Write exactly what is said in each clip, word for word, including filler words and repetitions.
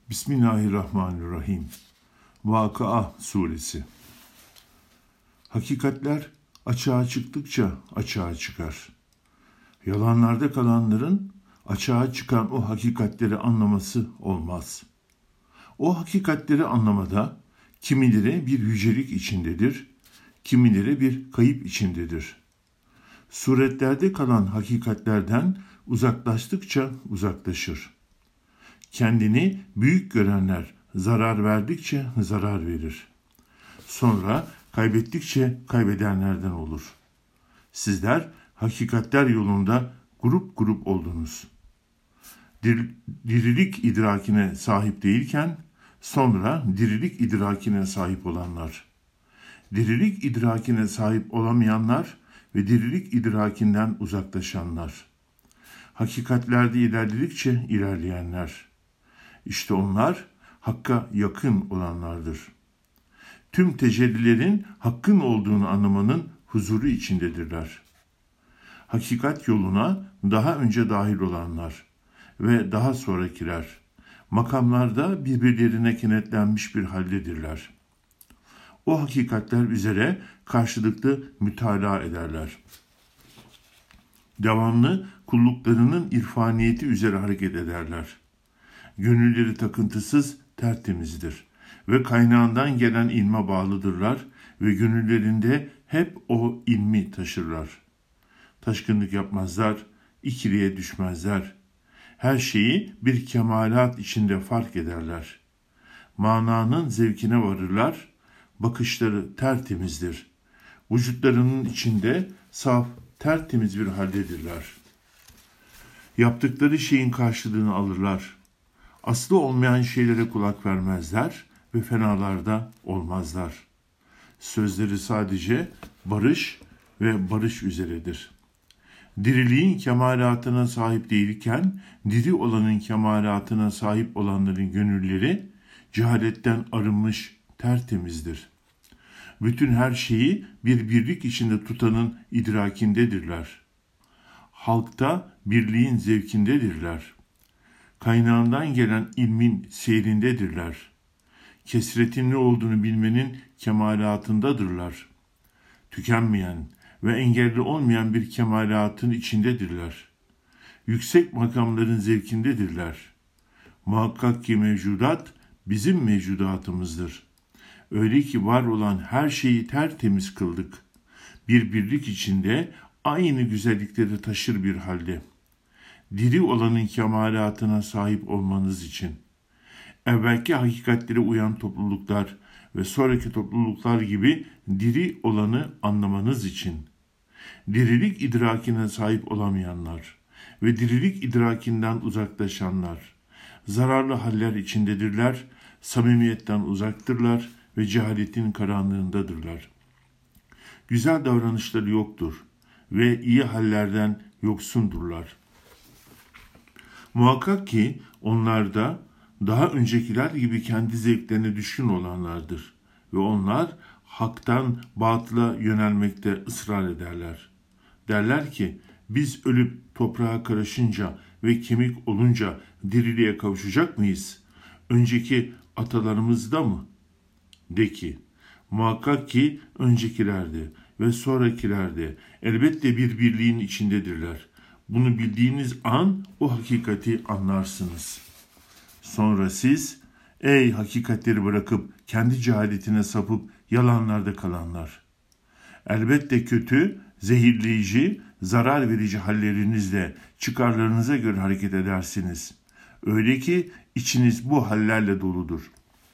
Bismillahirrahmanirrahim. Vakıa Suresi. Hakikatler açığa çıktıkça açığa çıkar. Yalanlarda kalanların açığa çıkan o hakikatleri anlaması olmaz. O hakikatleri anlamada kimileri bir yücelik içindedir, kimileri bir kayıp içindedir. Suretlerde kalan hakikatlerden uzaklaştıkça uzaklaşır. Kendini büyük görenler zarar verdikçe zarar verir. Sonra kaybettikçe kaybedenlerden olur. Sizler hakikatler yolunda grup grup oldunuz. Dir- dirilik idrakine sahip değilken sonra dirilik idrakine sahip olanlar. Dirilik idrakine sahip olamayanlar ve dirilik idrakinden uzaklaşanlar. Hakikatlerde ilerledikçe ilerleyenler. İşte onlar Hakk'a yakın olanlardır. Tüm tecellilerin Hakk'ın olduğunu anlamanın huzuru içindedirler. Hakikat yoluna daha önce dahil olanlar ve daha sonrakiler, makamlarda birbirlerine kenetlenmiş bir haldedirler. O hakikatler üzere karşılıklı mütalaa ederler. Devamlı kulluklarının irfaniyeti üzere hareket ederler. Gönülleri takıntısız, tertemizdir ve kaynağından gelen ilme bağlıdırlar ve gönüllerinde hep o ilmi taşırlar. Taşkınlık yapmazlar, ikiliye düşmezler. Her şeyi bir kemalat içinde fark ederler. Mananın zevkine varırlar, bakışları tertemizdir. Vücutlarının içinde saf, tertemiz bir haldedirler. Yaptıkları şeyin karşılığını alırlar. Aslı olmayan şeylere kulak vermezler ve fenalarda olmazlar. Sözleri sadece barış ve barış üzeredir. Diriliğin kemalatına sahip değilken, diri olanın kemalatına sahip olanların gönülleri cehaletten arınmış, tertemizdir. Bütün her şeyi bir birlik içinde tutanın idrakindedirler. Halkta birliğin zevkindedirler. Kaynağından gelen ilmin seyrindedirler. Kesretin ne olduğunu bilmenin kemalatındadırlar. Tükenmeyen ve engelli olmayan bir kemalatın içindedirler. Yüksek makamların zevkindedirler. Muhakkak ki mevcudat bizim mevcudatımızdır. Öyle ki var olan her şeyi tertemiz kıldık. Bir birlik içinde aynı güzellikleri taşır bir halde. Diri olanın kemalatına sahip olmanız için. Evvelki hakikatlere uyan topluluklar ve sonraki topluluklar gibi diri olanı anlamanız için. Dirilik idrakine sahip olamayanlar ve dirilik idrakinden uzaklaşanlar. Zararlı haller içindedirler, samimiyetten uzaktırlar ve cehaletin karanlığındadırlar. Güzel davranışları yoktur ve iyi hallerden yoksundurlar. Muhakkak ki onlar da daha öncekiler gibi kendi zevklerine düşkün olanlardır ve onlar haktan batıla yönelmekte ısrar ederler. Derler ki biz ölüp toprağa karışınca ve kemik olunca diriliğe kavuşacak mıyız? Önceki atalarımızda mı? De ki muhakkak ki öncekilerde ve sonrakilerde elbette bir birliğin içindedirler. Bunu bildiğiniz an o hakikati anlarsınız. Sonra siz, ey hakikatleri bırakıp kendi cehaletine sapıp yalanlarda kalanlar. Elbette kötü, zehirleyici, zarar verici hallerinizle çıkarlarınıza göre hareket edersiniz. Öyle ki içiniz bu hallerle doludur.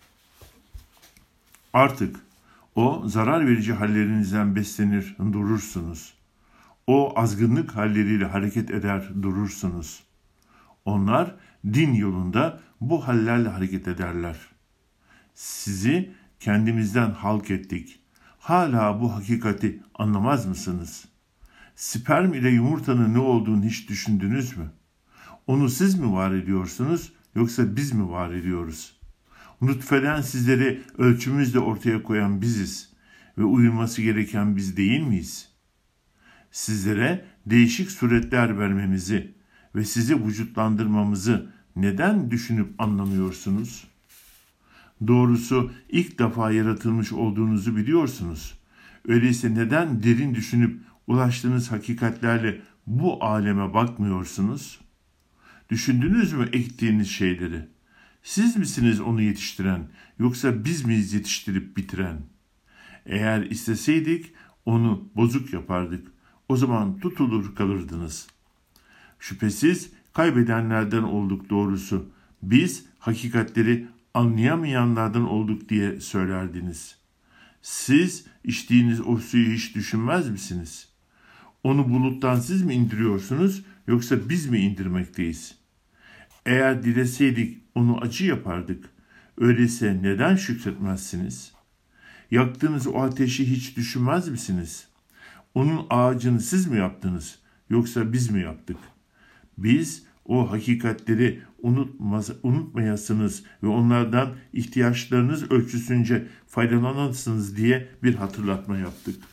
Artık o zarar verici hallerinizden beslenir durursunuz. O azgınlık halleriyle hareket eder durursunuz. Onlar din yolunda bu hallerle hareket ederler. Sizi kendimizden halk ettik. Hala bu hakikati anlamaz mısınız? Sperm ile yumurtanın ne olduğunu hiç düşündünüz mü? Onu siz mi var ediyorsunuz yoksa biz mi var ediyoruz? Nutfeden sizleri ölçümüzle ortaya koyan biziz ve uyulması gereken biz değil miyiz? Sizlere değişik suretler vermemizi ve sizi vücutlandırmamızı neden düşünüp anlamıyorsunuz? Doğrusu ilk defa yaratılmış olduğunuzu biliyorsunuz. Öyleyse neden derin düşünüp ulaştığınız hakikatlerle bu aleme bakmıyorsunuz? Düşündünüz mü ektiğiniz şeyleri? Siz misiniz onu yetiştiren, yoksa biz miyiz yetiştirip bitiren? Eğer isteseydik onu bozuk yapardık. O zaman tutulur kalırdınız. Şüphesiz kaybedenlerden olduk doğrusu. Biz hakikatleri anlayamayanlardan olduk diye söylerdiniz. Siz içtiğiniz o suyu hiç düşünmez misiniz? Onu buluttan siz mi indiriyorsunuz, yoksa biz mi indirmekteyiz? Eğer dileseydik onu acı yapardık. Öyleyse neden şükretmezsiniz? Yaktığınız o ateşi hiç düşünmez misiniz? Onun ağacını siz mi yaptınız, yoksa biz mi yaptık? Biz o hakikatleri unutmaz, unutmayasınız ve onlardan ihtiyaçlarınız ölçüsünce faydalanasınız diye bir hatırlatma yaptık.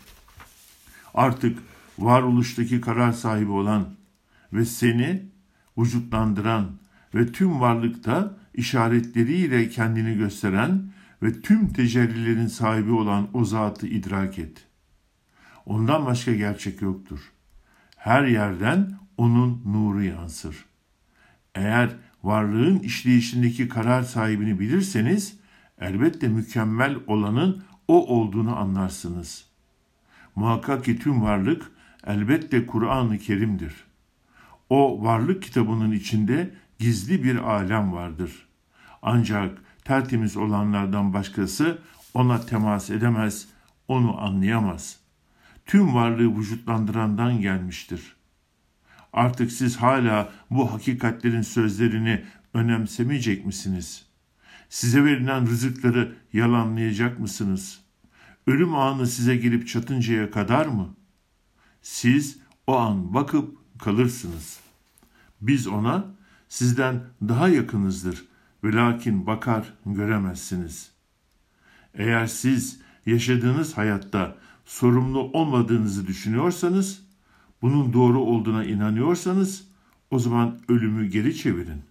Artık varoluştaki karar sahibi olan ve seni vücutlandıran ve tüm varlıkta işaretleriyle kendini gösteren ve tüm tecellilerin sahibi olan o zatı idrak et. Ondan başka gerçek yoktur. Her yerden onun nuru yansır. Eğer varlığın işleyişindeki karar sahibini bilirseniz, elbette mükemmel olanın o olduğunu anlarsınız. Muhakkak ki tüm varlık elbette Kur'an-ı Kerim'dir. O varlık kitabının içinde gizli bir alem vardır. Ancak tertemiz olanlardan başkası ona temas edemez, onu anlayamaz. Tüm varlığı vücutlandırandan gelmiştir. Artık siz hala bu hakikatlerin sözlerini önemsemeyecek misiniz? Size verilen rızıkları yalanlayacak mısınız? Ölüm anı size gelip çatıncaya kadar mı? Siz o an bakıp kalırsınız. Biz ona sizden daha yakınızdır ve lakin bakar göremezsiniz. Eğer siz yaşadığınız hayatta sorumlu olmadığınızı düşünüyorsanız, bunun doğru olduğuna inanıyorsanız, o zaman ölümü geri çevirin.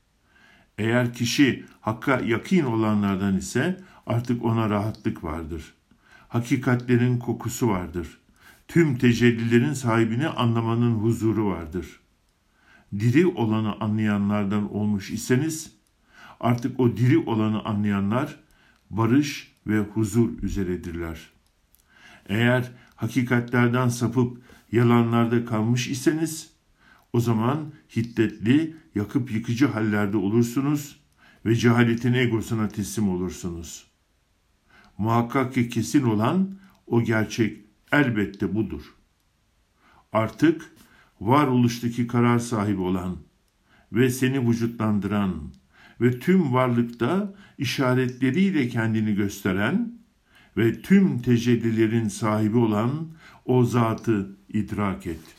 Eğer kişi hakka yakîn olanlardan ise artık ona rahatlık vardır. Hakikatlerin kokusu vardır. Tüm tecellilerin sahibini anlamanın huzuru vardır. Diri olanı anlayanlardan olmuş iseniz, artık o diri olanı anlayanlar barış ve huzur üzeredirler. Eğer hakikatlerden sapıp yalanlarda kalmış iseniz, o zaman hiddetli, yakıp yıkıcı hallerde olursunuz ve cehaletin egosuna teslim olursunuz. Muhakkak ki kesin olan o gerçek elbette budur. Artık varoluştaki karar sahibi olan ve seni vücutlandıran ve tüm varlıkta işaretleriyle kendini gösteren ve tüm tecellilerin sahibi olan o zatı idrak et.